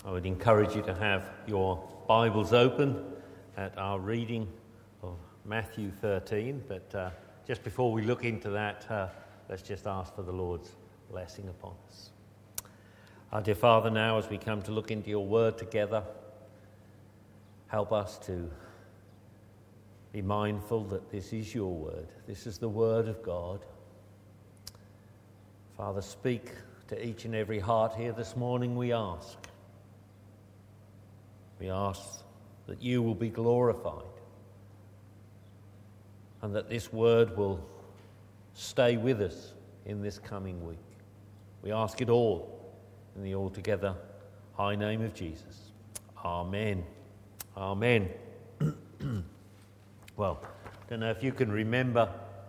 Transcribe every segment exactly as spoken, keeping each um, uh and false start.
I would encourage you to have your Bibles open at our reading of Matthew thirteen, but uh, just before we look into that, uh, let's just ask for the Lord's blessing upon us. Our dear Father, now as we come to look into your word together, help us to be mindful that this is your word. This is the word of God. Father, speak to each and every heart here this morning, we ask. We ask that you will be glorified and that this word will stay with us in this coming week. We ask it all in the altogether high name of Jesus. Amen. Amen. Well, I don't know if you can remember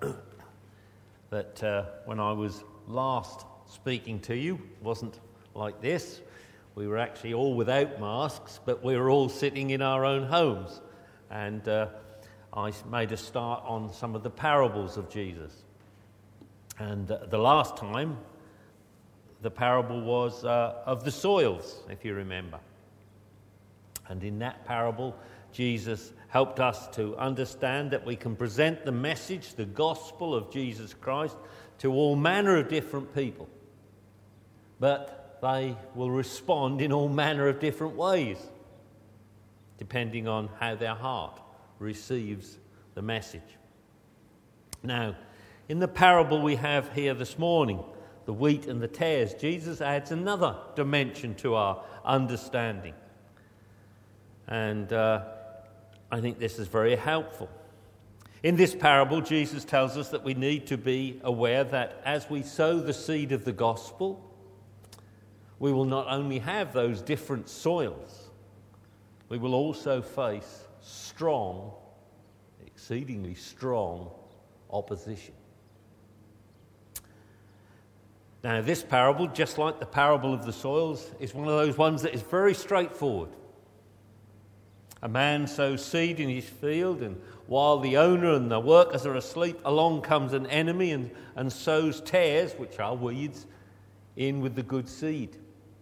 that uh, when I was last speaking to you, it wasn't like this. We were actually all without masks, but we were all sitting in our own homes. And uh, I made a start on some of the parables of Jesus. And uh, the last time, the parable was uh, of the soils, if you remember. And in that parable, Jesus helped us to understand that we can present the message, the gospel of Jesus Christ, to all manner of different people. But they will respond in all manner of different ways, depending on how their heart receives the message. Now, in the parable we have here this morning, the wheat and the tares, Jesus adds another dimension to our understanding. And uh, I think this is very helpful. In this parable, Jesus tells us that we need to be aware that as we sow the seed of the gospel, we will not only have those different soils, we will also face strong, exceedingly strong opposition. Now, this parable, just like the parable of the soils, is one of those ones that is very straightforward. A man sows seed in his field, and while the owner and the workers are asleep, along comes an enemy and, and sows tares, which are weeds, in with the good seed.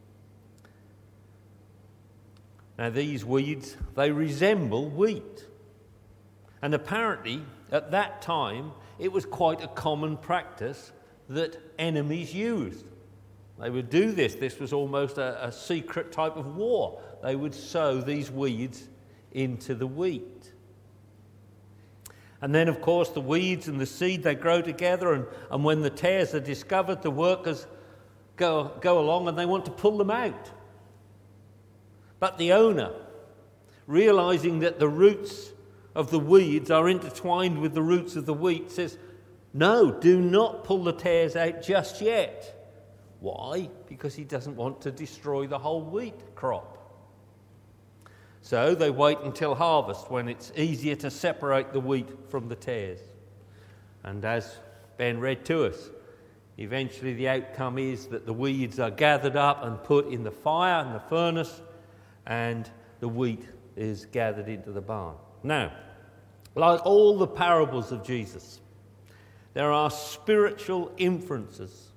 Now, these weeds, they resemble wheat. And apparently, at that time, it was quite a common practice that enemies used. They would do this. This was almost a, a secret type of war. They would sow these weeds into the wheat. And then, of course, the weeds and the seed, they grow together, and, and when the tares are discovered, the workers go, go along and they want to pull them out. But the owner, realizing that the roots of the weeds are intertwined with the roots of the wheat, says, no, do not pull the tares out just yet. Why? Because he doesn't want to destroy the whole wheat crop. So they wait until harvest, when it's easier to separate the wheat from the tares. And as Ben read to us, eventually the outcome is that the weeds are gathered up and put in the fire and the furnace, and the wheat is gathered into the barn. Now, like all the parables of Jesus, there are spiritual inferences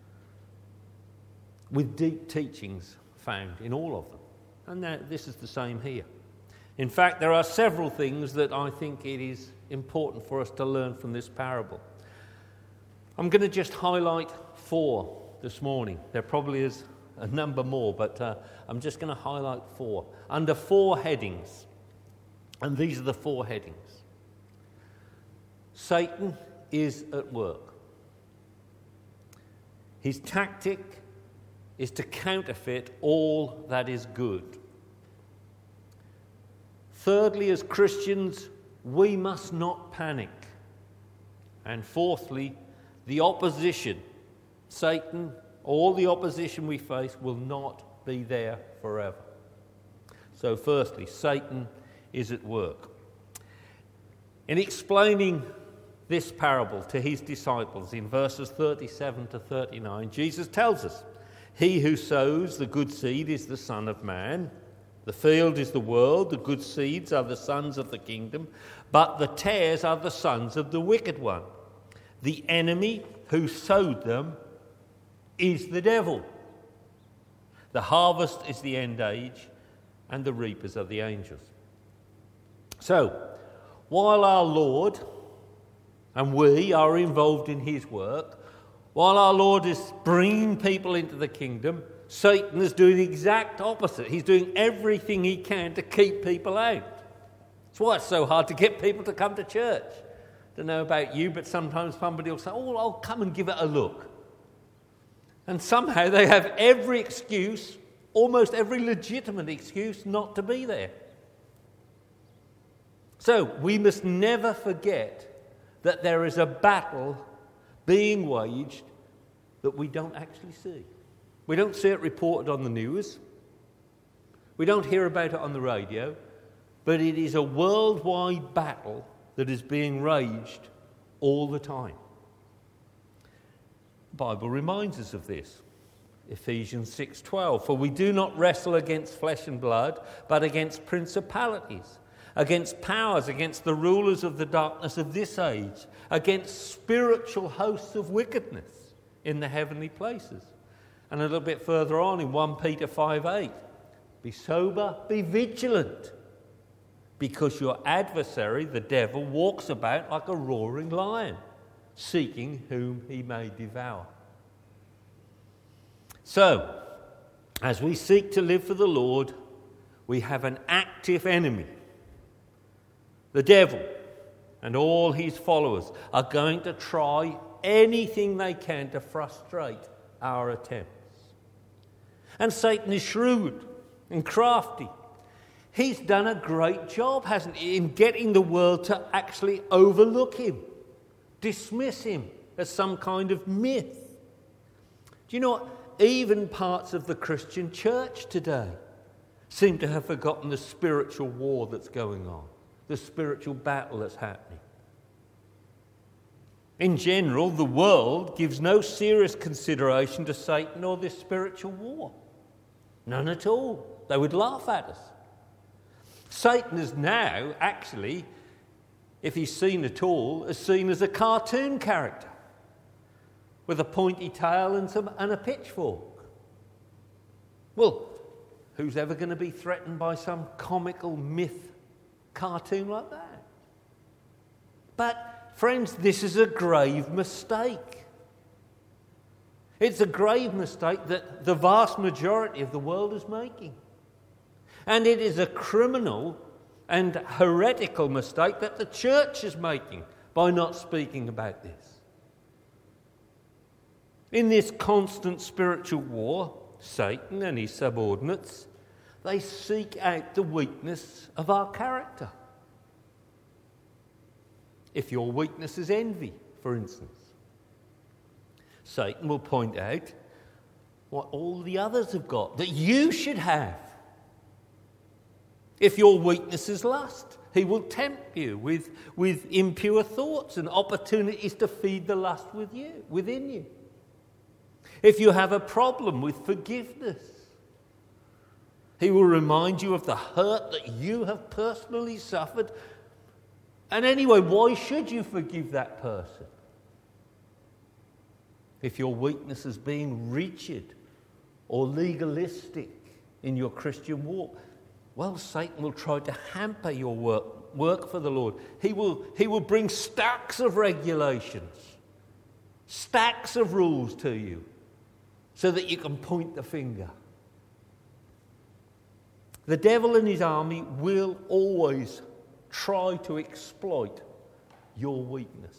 with deep teachings found in all of them. And that, this is the same here. In fact, there are several things that I think it is important for us to learn from this parable. I'm going to just highlight four this morning. There probably is a number more, but uh, I'm just going to highlight four under four headings. And these are the four headings. Satan is at work. His tactic is to counterfeit all that is good. Thirdly, as Christians, we must not panic. And fourthly, the opposition, Satan, all the opposition we face will not be there forever. So firstly, Satan is at work. In explaining this parable to his disciples in verses thirty-seven to thirty-nine, Jesus tells us, he who sows the good seed is the Son of Man. The field is the world, the good seeds are the sons of the kingdom, but the tares are the sons of the wicked one. The enemy who sowed them is the devil. The harvest is the end age, and the reapers are the angels. So, while our Lord and we are involved in his work, while our Lord is bringing people into the kingdom, Satan is doing the exact opposite. He's doing everything he can to keep people out. That's why it's so hard to get people to come to church. I don't know about you, but sometimes somebody will say, oh, I'll come and give it a look. And somehow they have every excuse, almost every legitimate excuse, not to be there. So we must never forget that there is a battle being waged that we don't actually see. We don't see it reported on the news. We don't hear about it on the radio. But it is a worldwide battle that is being waged all the time. The Bible reminds us of this. Ephesians six twelve, for we do not wrestle against flesh and blood, but against principalities, against powers, against the rulers of the darkness of this age, against spiritual hosts of wickedness in the heavenly places. And a little bit further on in First Peter five eight, be sober, be vigilant, because your adversary, the devil, walks about like a roaring lion, seeking whom he may devour. So, as we seek to live for the Lord, we have an active enemy. The devil and all his followers are going to try anything they can to frustrate our attempts. And Satan is shrewd and crafty. He's done a great job, hasn't he, in getting the world to actually overlook him, dismiss him as some kind of myth. Do you know what? Even parts of the Christian church today seem to have forgotten the spiritual war that's going on, the spiritual battle that's happening. In general, the world gives no serious consideration to Satan or this spiritual war. None at all. They would laugh at us. Satan is now, actually, if he's seen at all, is seen as a cartoon character with a pointy tail and, some, and a pitchfork. Well, who's ever going to be threatened by some comical myth cartoon like that? But, friends, this is a grave mistake. It's a grave mistake that the vast majority of the world is making. And it is a criminal and heretical mistake that the church is making by not speaking about this. In this constant spiritual war, Satan and his subordinates, they seek out the weakness of our character. If your weakness is envy, for instance, Satan will point out what all the others have got that you should have. If your weakness is lust, he will tempt you with, with impure thoughts and opportunities to feed the lust with you, within you. If you have a problem with forgiveness, he will remind you of the hurt that you have personally suffered. And anyway, why should you forgive that person? If your weakness is being rigid or legalistic in your Christian walk, well, Satan will try to hamper your work, work for the Lord. He will, he will bring stacks of regulations, stacks of rules to you, so that you can point the finger. The devil and his army will always try to exploit your weakness.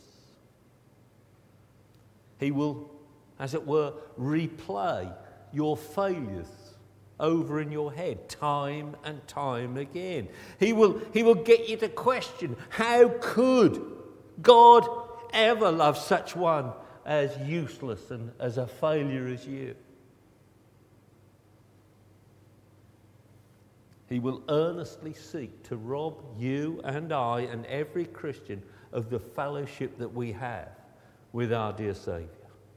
He will, as it were, replay your failures over in your head time and time again. He will, he will get you to question, how could God ever love such one as useless and as a failure as you? He will earnestly seek to rob you and I and every Christian of the fellowship that we have with our dear Saviour.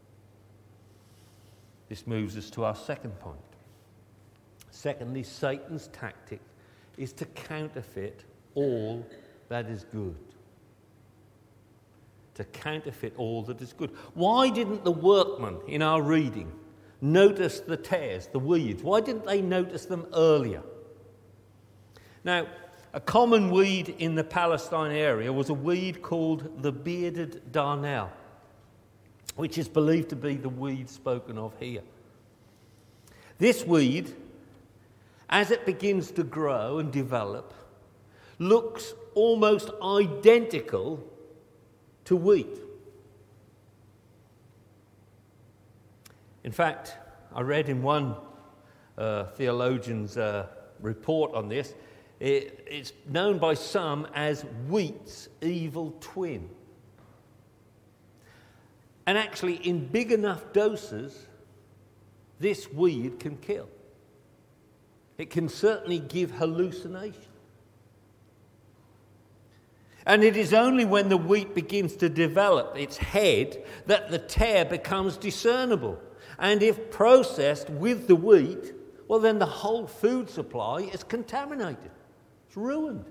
This moves us to our second point. Secondly, Satan's tactic is to counterfeit all that is good. To counterfeit all that is good. Why didn't the workman in our reading noticed the tares, the weeds? Why didn't they notice them earlier? Now, a common weed in the Palestine area was a weed called the bearded darnel, which is believed to be the weed spoken of here. This weed, as it begins to grow and develop, looks almost identical to wheat. In fact, I read in one uh, theologian's uh, report on this, it, it's known by some as wheat's evil twin. And actually, in big enough doses, this weed can kill. It can certainly give hallucination. And it is only when the wheat begins to develop its head that the tare becomes discernible. And if processed with the wheat, well, then the whole food supply is contaminated. It's ruined.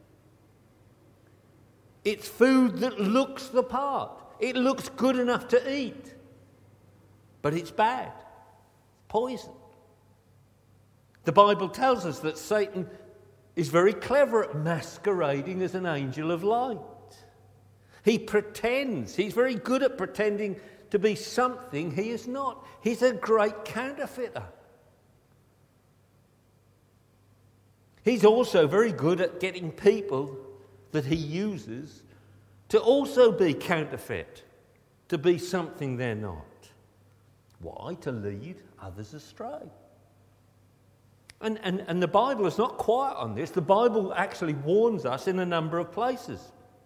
It's food that looks the part. It looks good enough to eat. But it's bad. Poison. The Bible tells us that Satan is very clever at masquerading as an angel of light. He pretends. He's very good at pretending to be something he is not. He's a great counterfeiter. He's also very good at getting people that he uses to also be counterfeit, to be something they're not. Why? To lead others astray. And, and, and the Bible is not quiet on this. The Bible actually warns us in a number of places.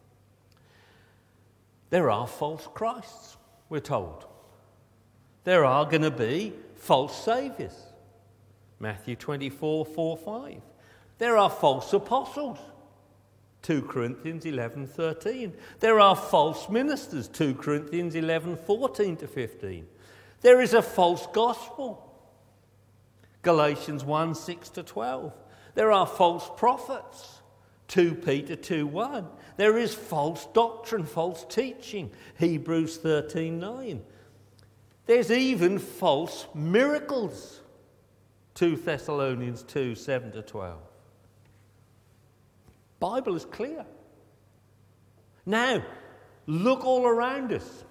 There are false Christs, we're told. There are going to be false saviours. Matthew twenty-four, four, five. There are false apostles. two Corinthians eleven, thirteen. There are false ministers. two Corinthians eleven, fourteen to fifteen. There is a false gospel. Galatians one, six to twelve. There are false prophets. two Peter two, one. There is false doctrine, false teaching. Hebrews thirteen, nine. There's even false miracles. two Thessalonians two, seven to twelve. Bible is clear. Now, look all around us.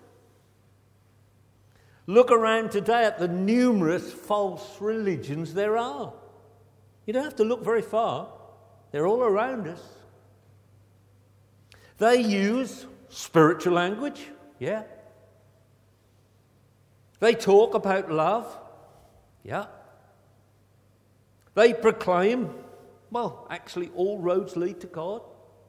Look around today at the numerous false religions there are. You don't have to look very far. They're all around us. They use spiritual language, yeah. They talk about love, yeah. They proclaim, well, actually all roads lead to God.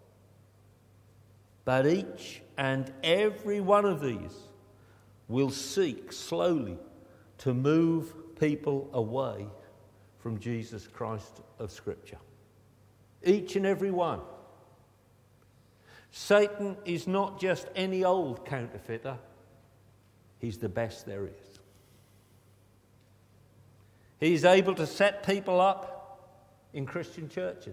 But each and every one of these will seek slowly to move people away from Jesus Christ of Scripture. Each and every one. Satan is not just any old counterfeiter. He's the best there is. He's able to set people up in Christian churches.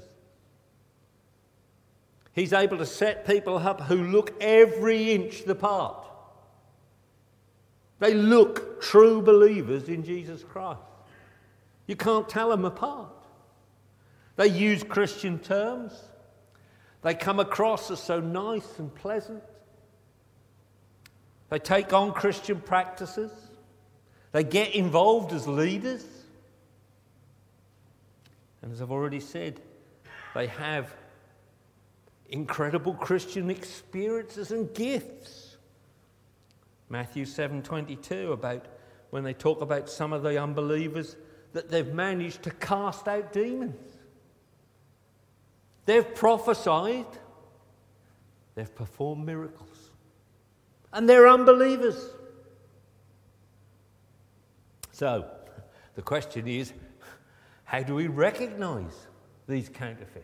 He's able to set people up who look every inch the part. They look true believers in Jesus Christ. You can't tell them apart. They use Christian terms. They come across as so nice and pleasant. They take on Christian practices. They get involved as leaders. And as I've already said, they have incredible Christian experiences and gifts. Matthew seven twenty-two, about when they talk about some of the unbelievers, that they've managed to cast out demons. They've prophesied. They've performed miracles. And they're unbelievers. So, the question is, how do we recognize these counterfeits?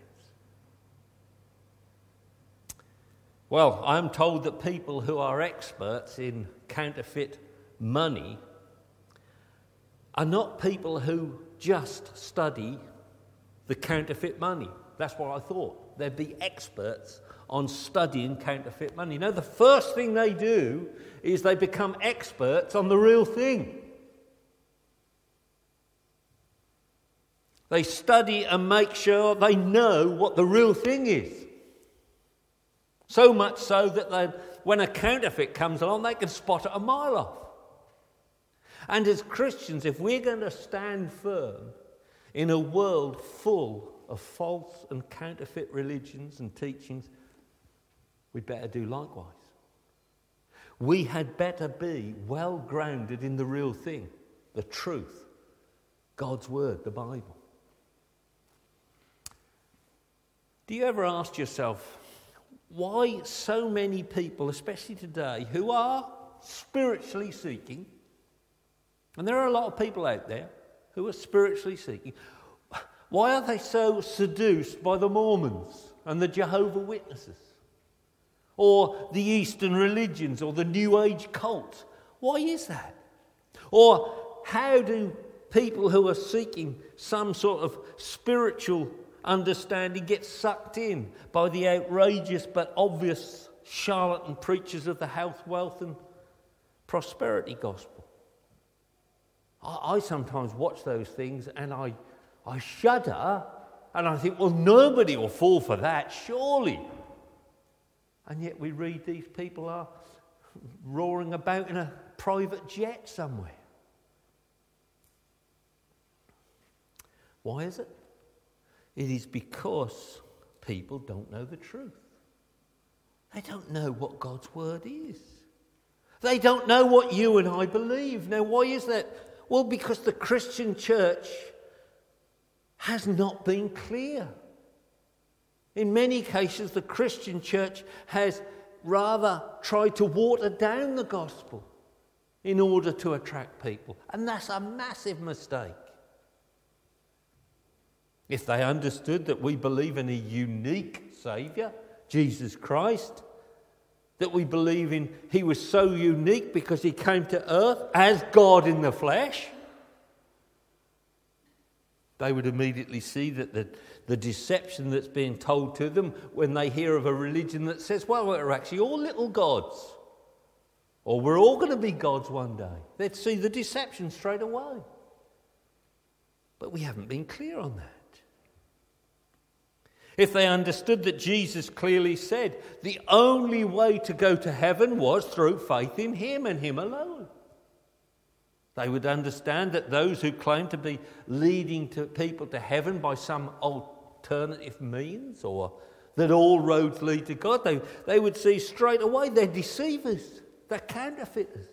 Well, I'm told that people who are experts in counterfeit money are not people who just study the counterfeit money. That's what I thought. They'd be experts on studying counterfeit money. No, the first thing they do is they become experts on the real thing. They study and make sure they know what the real thing is. So much so that they, when a counterfeit comes along, they can spot it a mile off. And as Christians, if we're going to stand firm in a world full of false and counterfeit religions and teachings, we'd better do likewise. We had better be well grounded in the real thing, the truth, God's word, the Bible. Do you ever ask yourself why so many people, especially today, who are spiritually seeking, and there are a lot of people out there who are spiritually seeking, why are they so seduced by the Mormons and the Jehovah's Witnesses? Or the Eastern religions or the New Age cults? Why is that? Or how do people who are seeking some sort of spiritual understanding get sucked in by the outrageous but obvious charlatan preachers of the health, wealth and prosperity gospel? I, I sometimes watch those things and I, I shudder and I think, well, nobody will fall for that, surely. And yet we read these people are roaring about in a private jet somewhere. Why is it? It is because people don't know the truth. They don't know what God's word is. They don't know what you and I believe. Now, why is that? Well, because the Christian church has not been clear. In many cases, the Christian church has rather tried to water down the gospel in order to attract people. And that's a massive mistake. If they understood that we believe in a unique Saviour, Jesus Christ, that we believe in he was so unique because he came to earth as God in the flesh, they would immediately see that the, the deception that's being told to them when they hear of a religion that says, well, we're actually all little gods, or we're all going to be gods one day. They'd see the deception straight away. But we haven't been clear on that. If they understood that Jesus clearly said the only way to go to heaven was through faith in him and him alone, they would understand that those who claim to be leading to people to heaven by some alternative means, or that all roads lead to God, they, they would see straight away they're deceivers, they're counterfeiters.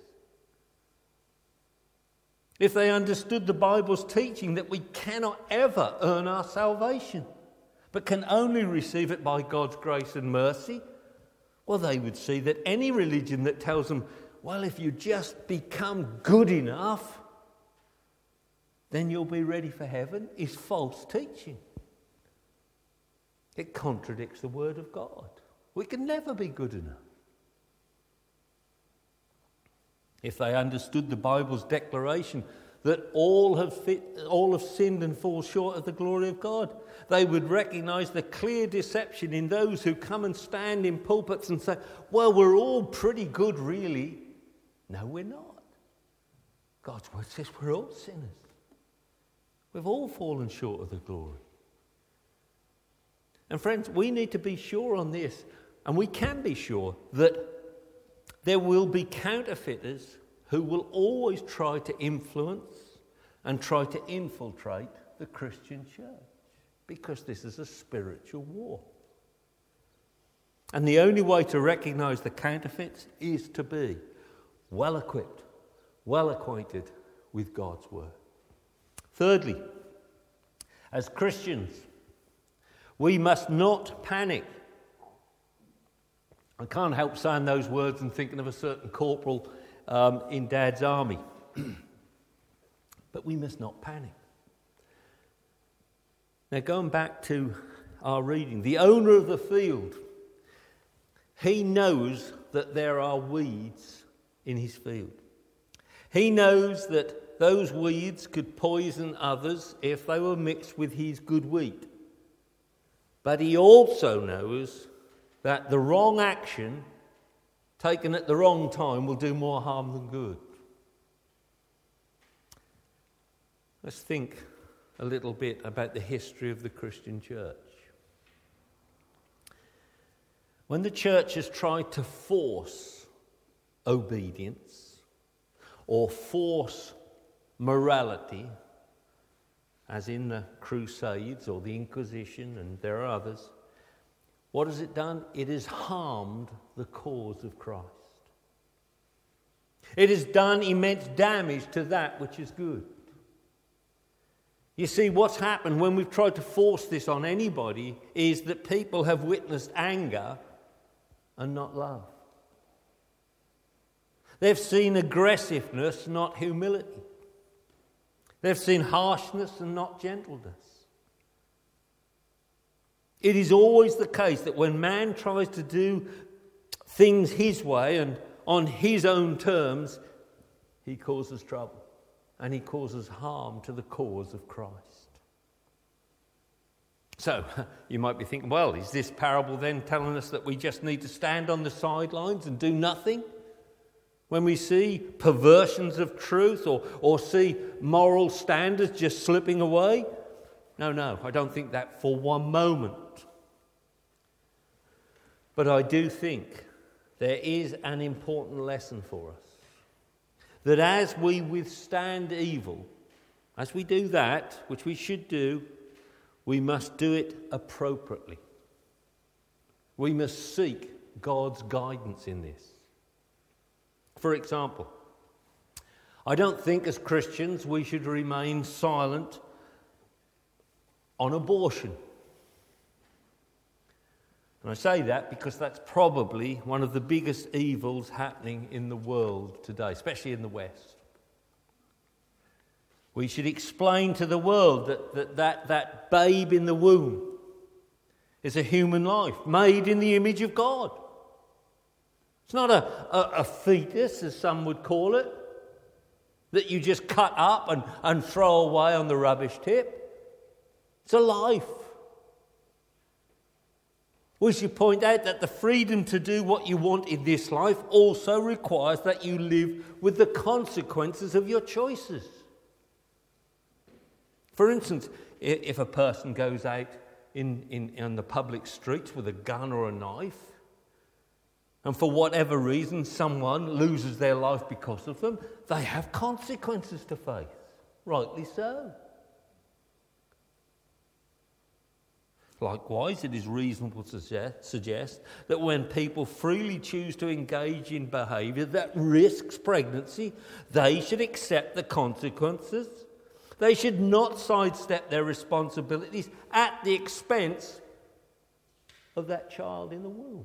If they understood the Bible's teaching that we cannot ever earn our salvation, but can only receive it by God's grace and mercy, well, they would see that any religion that tells them, well, if you just become good enough, then you'll be ready for heaven, is false teaching. It contradicts the Word of God. We can never be good enough. If they understood the Bible's declaration that all have fit, all have sinned and fall short of the glory of God, they would recognise the clear deception in those who come and stand in pulpits and say, well, we're all pretty good, really. No, we're not. God's word says we're all sinners. We've all fallen short of the glory. And friends, we need to be sure on this, and we can be sure that there will be counterfeiters who will always try to influence and try to infiltrate the Christian church, because this is a spiritual war. And the only way to recognise the counterfeits is to be well equipped, well acquainted with God's word. Thirdly, as Christians, we must not panic. I can't help saying those words and thinking of a certain corporal um, in Dad's army. But we must not panic. Now, going back to our reading, the owner of the field, he knows that there are weeds in his field. He knows that those weeds could poison others if they were mixed with his good wheat. But he also knows that the wrong action taken at the wrong time will do more harm than good. Let's think a little bit about the history of the Christian church. When the church has tried to force obedience or force morality, as in the Crusades or the Inquisition, and there are others, what has it done? It has harmed the cause of Christ. It has done immense damage to that which is good. You see, what's happened when we've tried to force this on anybody is that people have witnessed anger and not love. They've seen aggressiveness, not humility. They've seen harshness and not gentleness. It is always the case that when man tries to do things his way and on his own terms, he causes trouble and he causes harm to the cause of Christ. So, you might be thinking, well, is this parable then telling us that we just need to stand on the sidelines and do nothing? When we see perversions of truth or, or see moral standards just slipping away? No, no, I don't think that for one moment. But I do think there is an important lesson for us. That as we withstand evil, as we do that, which we should do, we must do it appropriately. We must seek God's guidance in this. For example, I don't think as Christians we should remain silent on abortion. And I say that because that's probably one of the biggest evils happening in the world today, especially in the West. We should explain to the world that that, that, that babe in the womb is a human life made in the image of God. It's not a, a, a fetus, as some would call it, that you just cut up and, and throw away on the rubbish tip. It's a life. We should point out that the freedom to do what you want in this life also requires that you live with the consequences of your choices. For instance, if a person goes out in, in, in the public streets with a gun or a knife, and for whatever reason someone loses their life because of them, they have consequences to face. Rightly so. Likewise, it is reasonable to suggest, suggest that when people freely choose to engage in behaviour that risks pregnancy, they should accept the consequences. They should not sidestep their responsibilities at the expense of that child in the womb.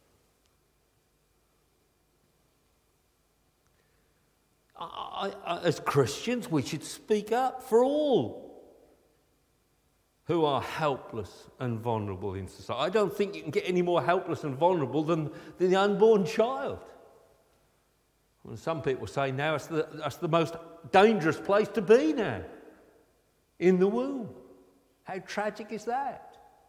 I, I, as Christians, we should speak up for all who are helpless and vulnerable in society. I don't think you can get any more helpless and vulnerable than, than the unborn child. And some people say now it's the, that's the most dangerous place to be now, in the womb. How tragic is that?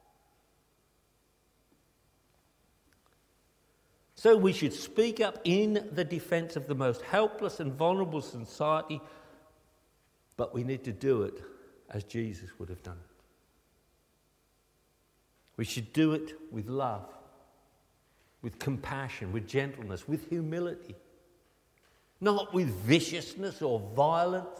So we should speak up in the defence of the most helpless and vulnerable society, but we need to do it as Jesus would have done it. We should do it with love, with compassion, with gentleness, with humility, not with viciousness or violence.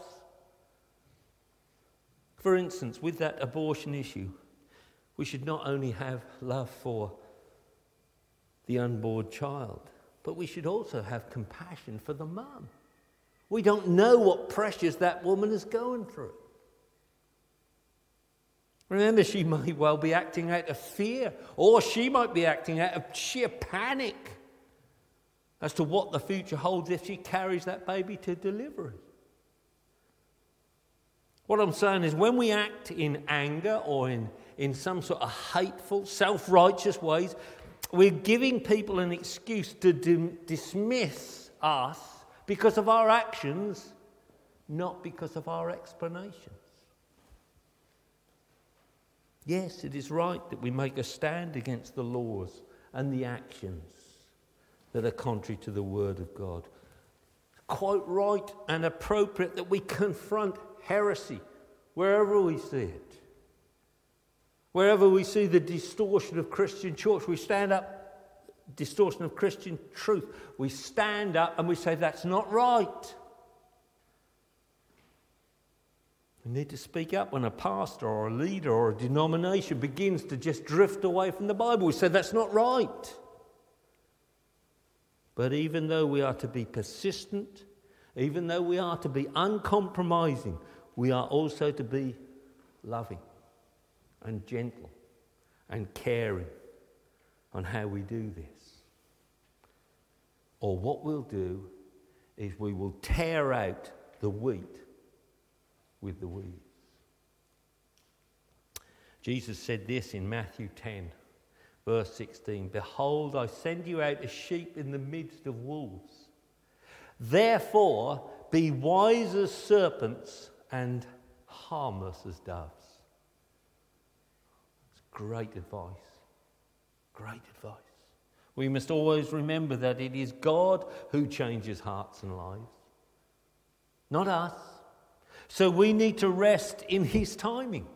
For instance, with that abortion issue, we should not only have love for the unborn child, but we should also have compassion for the mum. We don't know what pressures that woman is going through. Remember, she may well be acting out of fear, or she might be acting out of sheer panic as to what the future holds if she carries that baby to delivery. What I'm saying is, when we act in anger or in, in some sort of hateful, self-righteous ways, we're giving people an excuse to dim- dismiss us because of our actions, not because of our explanations. Yes, it is right that we make a stand against the laws and the actions that are contrary to the Word of God. Quite right and appropriate that we confront heresy wherever we see it. Wherever we see the distortion of Christian church, we stand up, distortion of Christian truth, we stand up and we say, that's not right. We need to speak up when a pastor or a leader or a denomination begins to just drift away from the Bible. We say, that's not right. But even though we are to be persistent, even though we are to be uncompromising, we are also to be loving and gentle and caring on how we do this. Or what we'll do is we will tear out the wheat with the weeds. Jesus said this in Matthew ten, verse sixteen, "Behold, I send you out as sheep in the midst of wolves. Therefore, be wise as serpents and harmless as doves." It's great advice. Great advice. We must always remember that it is God who changes hearts and lives, not us. So we need to rest in his timing.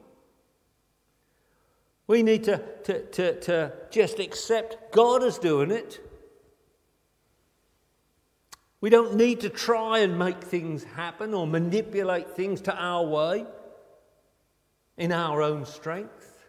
We need to, to, to, to just accept God is doing it. We don't need to try and make things happen or manipulate things to our way in our own strength.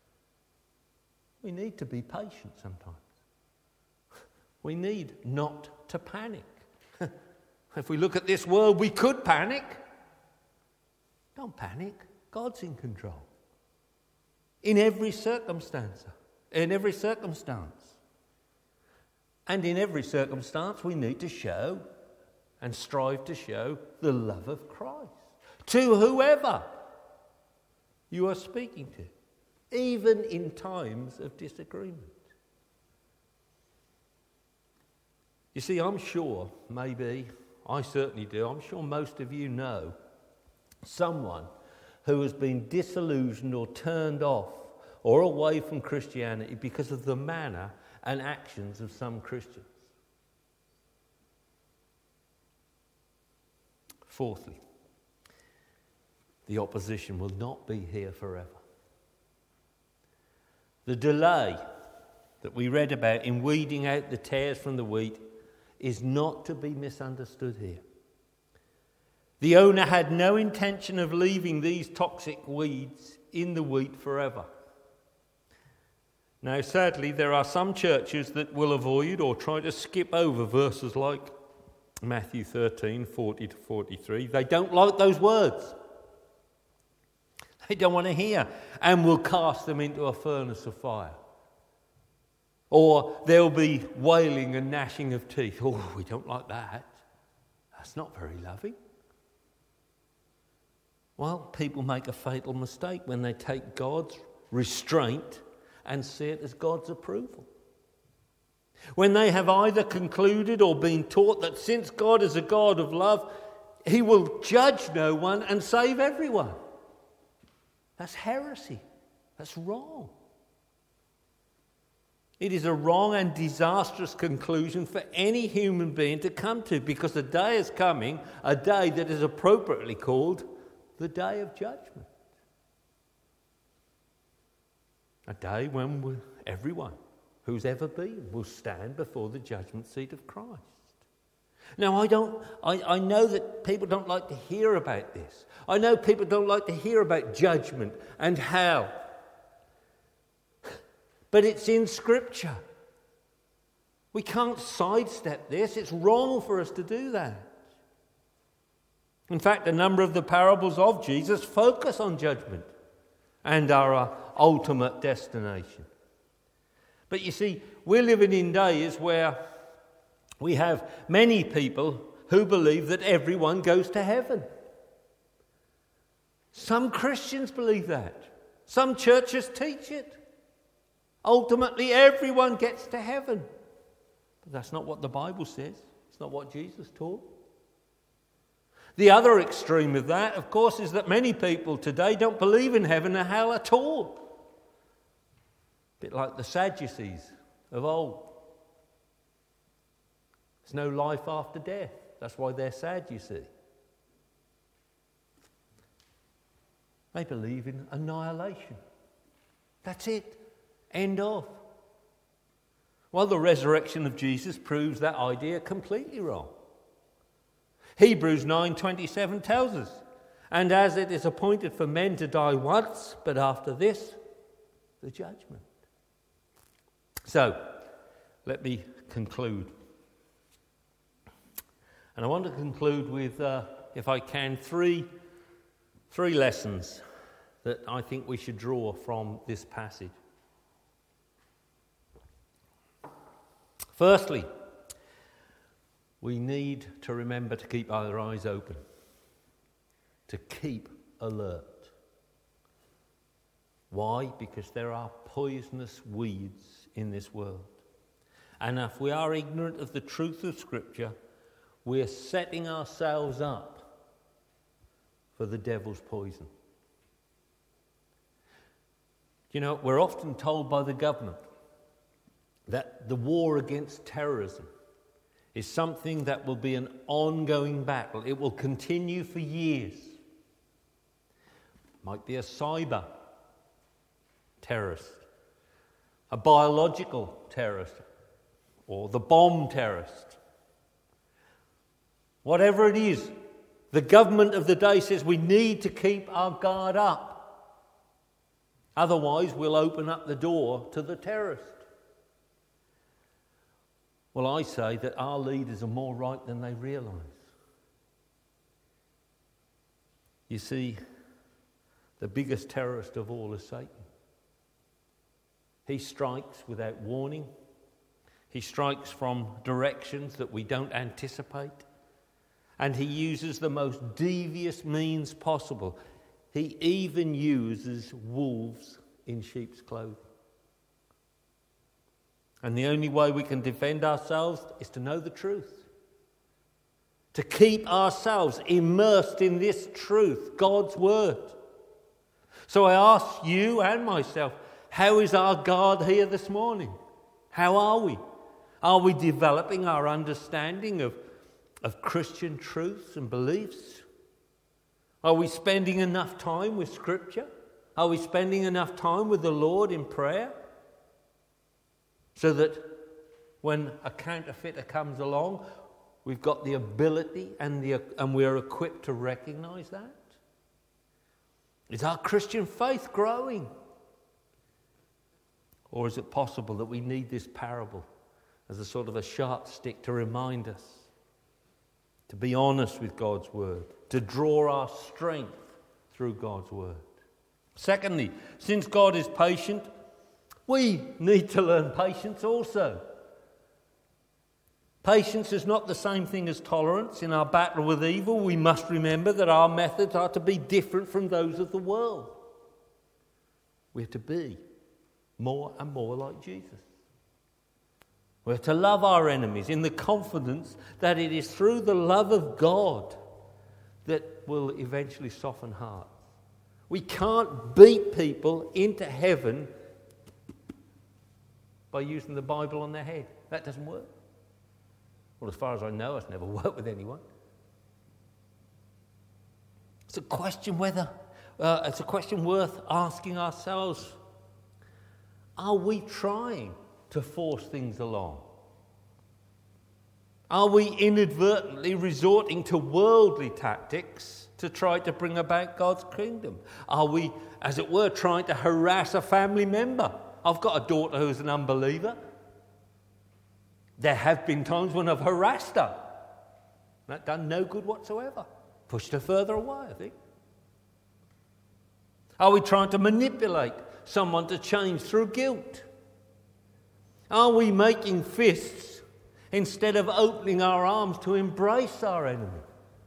We need to be patient sometimes. We need not to panic. If we look at this world, we could panic. Don't panic. God's in control. In every circumstance. In every circumstance. And in every circumstance, we need to show and strive to show the love of Christ to whoever you are speaking to, even in times of disagreement. You see, I'm sure, maybe, I certainly do, I'm sure most of you know someone who has been disillusioned or turned off or away from Christianity because of the manner and actions of some Christians. Fourthly, the opposition will not be here forever. The delay that we read about in weeding out the tares from the wheat is not to be misunderstood here. The owner had no intention of leaving these toxic weeds in the wheat forever. Now, sadly, there are some churches that will avoid or try to skip over verses like Matthew thirteen, forty to forty-three. They don't like those words. They don't want to hear, and will cast them into a furnace of fire. Or there'll be wailing and gnashing of teeth. Oh, we don't like that. That's not very loving. Well, people make a fatal mistake when they take God's restraint and see it as God's approval. When they have either concluded or been taught that since God is a God of love, he will judge no one and save everyone. That's heresy. That's wrong. It is a wrong and disastrous conclusion for any human being to come to, because a day is coming, a day that is appropriately called the day of judgment. A day when everyone who's ever been will stand before the judgment seat of Christ. Now, I don't. I, I know that people don't like to hear about this. I know people don't like to hear about judgment and hell. But it's in Scripture. We can't sidestep this. It's wrong for us to do that. In fact, a number of the parables of Jesus focus on judgment and our ultimate destination. But you see, we're living in days where we have many people who believe that everyone goes to heaven. Some Christians believe that. Some churches teach it. Ultimately, everyone gets to heaven. But that's not what the Bible says. It's not what Jesus taught. The other extreme of that, of course, is that many people today don't believe in heaven or hell at all. A bit like the Sadducees of old. There's no life after death. That's why they're sad, you see. They believe in annihilation. That's it. End of. Well, the resurrection of Jesus proves that idea completely wrong. Hebrews nine twenty-seven tells us, and as it is appointed for men to die once, but after this, the judgment. So, let me conclude. And I want to conclude with, uh, if I can, three, three lessons that I think we should draw from this passage. Firstly, we need to remember to keep our eyes open, to keep alert. Why? Because there are poisonous weeds in this world. And if we are ignorant of the truth of Scripture, we're setting ourselves up for the devil's poison. You know, we're often told by the government that the war against terrorism is something that will be an ongoing battle. It will continue for years. Might be a cyber terrorist, a biological terrorist, or the bomb terrorist. Whatever it is, the government of the day says we need to keep our guard up. Otherwise, we'll open up the door to the terrorist. Well, I say that our leaders are more right than they realise. You see, the biggest terrorist of all is Satan. He strikes without warning. He strikes from directions that we don't anticipate. And he uses the most devious means possible. He even uses wolves in sheep's clothing. And the only way we can defend ourselves is to know the truth. To keep ourselves immersed in this truth, God's word. So I ask you and myself, how is our God here this morning? How are we? Are we developing our understanding of, of Christian truths and beliefs? Are we spending enough time with Scripture? Are we spending enough time with the Lord in prayer? So that when a counterfeiter comes along, we've got the ability and, the, and we're equipped to recognise that? Is our Christian faith growing? Or is it possible that we need this parable as a sort of a sharp stick to remind us to be honest with God's word, to draw our strength through God's word? Secondly, since God is patient, we need to learn patience also. Patience is not the same thing as tolerance. In our battle with evil, we must remember that our methods are to be different from those of the world. We're to be more and more like Jesus. We're to love our enemies in the confidence that it is through the love of God that will eventually soften hearts. We can't beat people into heaven by using the Bible on their head. That doesn't work. Well, as far as I know, it's never worked with anyone. It's a question whether, uh, it's a question worth asking ourselves. Are we trying to force things along? Are we inadvertently resorting to worldly tactics to try to bring about God's kingdom? Are we, as it were, trying to harass a family member? I've got a daughter who's an unbeliever. There have been times when I've harassed her. That done no good whatsoever. Pushed her further away, I think. Are we trying to manipulate someone to change through guilt? Are we making fists instead of opening our arms to embrace our enemy?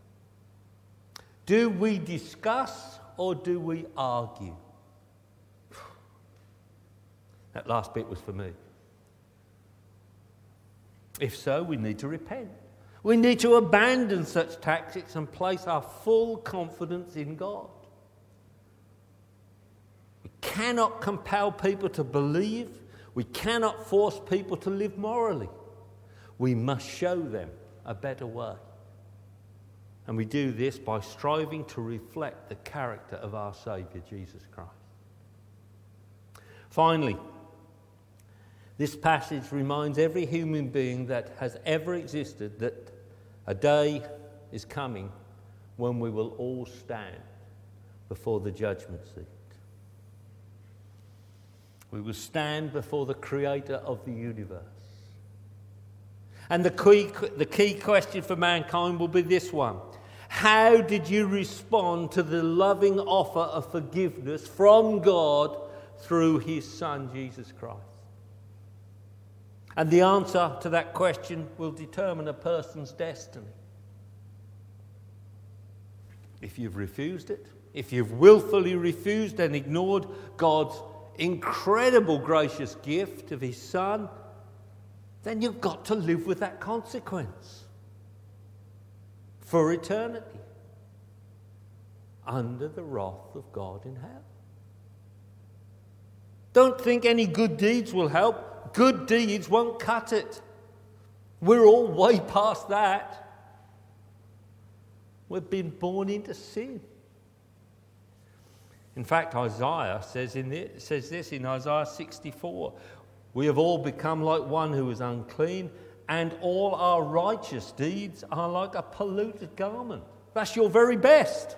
Do we discuss or do we argue? That last bit was for me. If so, we need to repent. We need to abandon such tactics and place our full confidence in God. We cannot compel people to believe. We cannot force people to live morally. We must show them a better way. And we do this by striving to reflect the character of our Saviour, Jesus Christ. Finally, this passage reminds every human being that has ever existed that a day is coming when we will all stand before the judgment seat. We will stand before the Creator of the universe. And the key, the key question for mankind will be this one. How did you respond to the loving offer of forgiveness from God through his Son, Jesus Christ? And the answer to that question will determine a person's destiny. If you've refused it, if you've willfully refused and ignored God's incredible gracious gift of his Son, then you've got to live with that consequence for eternity under the wrath of God in hell. Don't think any good deeds will help. Good deeds won't cut it. We're all way past that. We've been born into sin. In fact, Isaiah says, in this, says this in Isaiah sixty-four, we have all become like one who is unclean, and all our righteous deeds are like a polluted garment. That's your very best.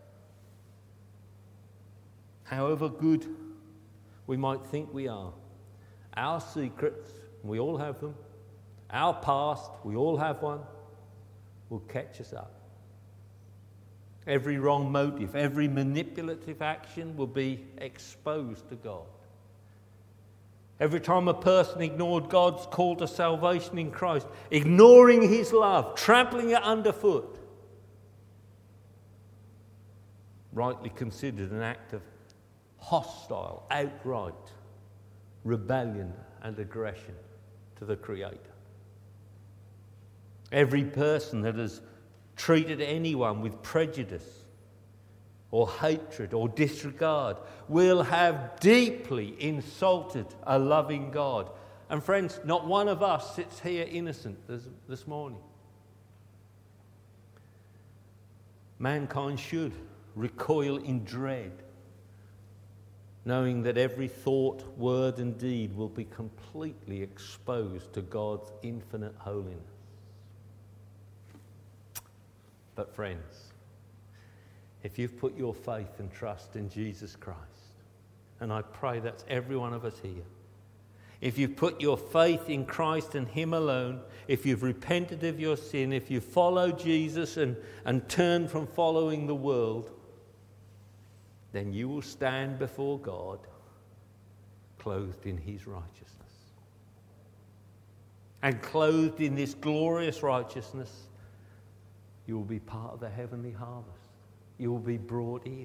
However good we might think we are, our secrets, we all have them, our past, we all have one, will catch us up. Every wrong motive, every manipulative action will be exposed to God. Every time a person ignored God's call to salvation in Christ, ignoring his love, trampling it underfoot, rightly considered an act of hostile, outright rebellion and aggression to the Creator. Every person that has treated anyone with prejudice or hatred or disregard will have deeply insulted a loving God. And friends, not one of us sits here innocent this, this morning. Mankind should recoil in dread, knowing that every thought, word and deed will be completely exposed to God's infinite holiness. But friends, if you've put your faith and trust in Jesus Christ, and I pray that's every one of us here, if you've put your faith in Christ and him alone, if you've repented of your sin, if you follow Jesus and, and turn from following the world, then you will stand before God clothed in his righteousness. And clothed in this glorious righteousness, you will be part of the heavenly harvest. You will be brought in.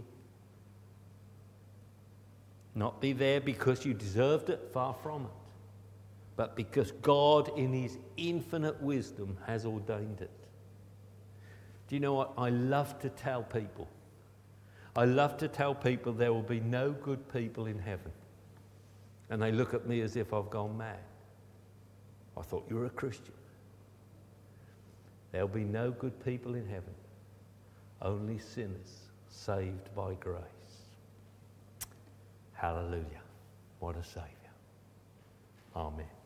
Not be there because you deserved it, far from it, but because God in his infinite wisdom has ordained it. Do you know what? I love to tell people. I love to tell people there will be no good people in heaven. And they look at me as if I've gone mad. I thought you were a Christian. There'll be no good people in heaven, only sinners saved by grace. Hallelujah. What a Saviour. Amen.